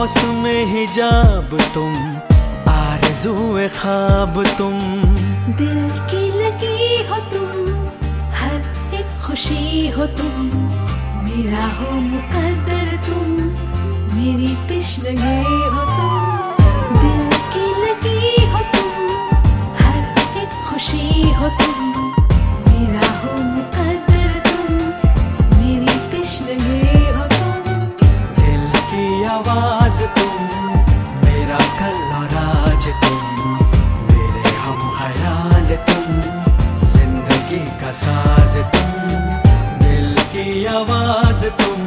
मौसम हिजाब तुम, आरज़ूए ख्वाब तुम, दिल की लगी हो तुम, हर एक खुशी हो तुम, मेरा हो मुकद्दर तुम, मेरी तशनगी हो तुम। दिल की लगी हो तुम, हर एक खुशी हो तुम, मेरा हो मुकद्दर तुम, मेरी तशनगी हो तुम। दिल की आवाज तुम, मेरा कल और आज तुम, मेरे हम ख्याल तुम, जिंदगी का साज तुम, दिल की आवाज तुम।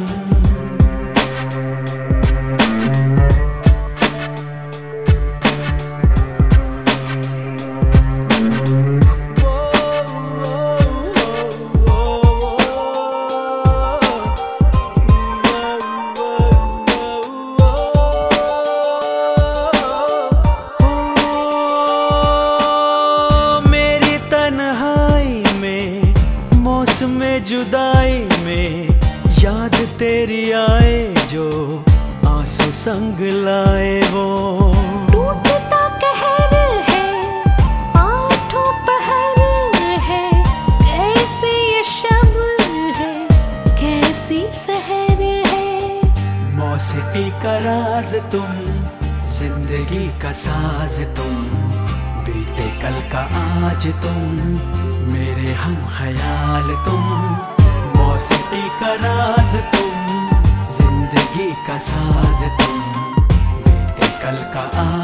में जुदाई में याद तेरी आए, जो आंसू संग लाए वो टूटता कहर है, आठों पहर है, कैसे ये शब है, कैसी सहर है। मौसीकी का राज तुम, जिंदगी का साज तुम, बीते कल का आज तुम, मेरे हम ख्याल तुम। मौसीकी का राज तुम, जिंदगी का साज तुम, बीते कल का आज